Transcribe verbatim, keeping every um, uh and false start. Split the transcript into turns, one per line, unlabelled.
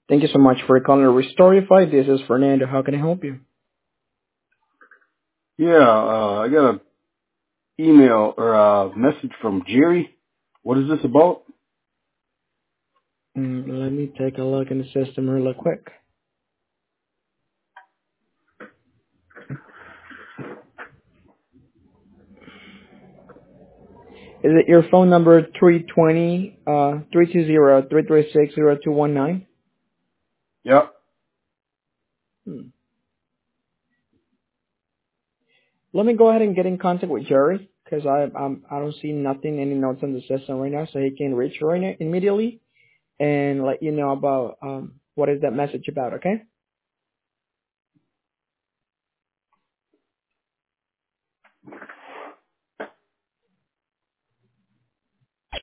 Thank you so much for calling Restorify. This is Fernando. How can I help you?
Yeah, uh, I got an email or a message from Jerry. What is this about?
Mm, let me take a look in the system real quick. Is it your phone number three twenty, uh, three two zero, three three six, zero two one nine?
Yep.
Hmm. Let me go ahead and get in contact with Jerry because I um, I don't see nothing, any notes on the system right now, so he can reach you right now immediately and let you know about um what is that message about. Okay?